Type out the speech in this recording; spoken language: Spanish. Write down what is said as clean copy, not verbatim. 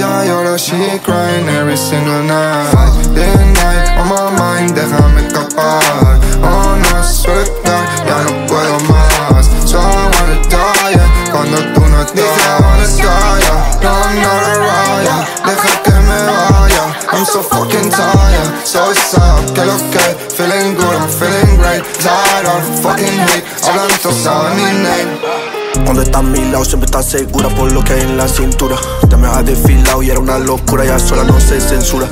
y ahora she crying every single night. Day and night on my mind, déjame escapar. Oh no, suelta, ya no puedo más. So I wanna die, yeah, cuando tú no estás. Dije I wanna die, yeah, no I'm not a riot. Deja que me vaya, I'm so fucking tired. So what's up, que lo que, feeling good, I'm feeling great. Tired of fucking hate, hablan todos saben mi name. Cuando está a mi lado siempre está segura por lo que hay en la cintura. Ya me has desfilado y era una locura, ya sola no se censura.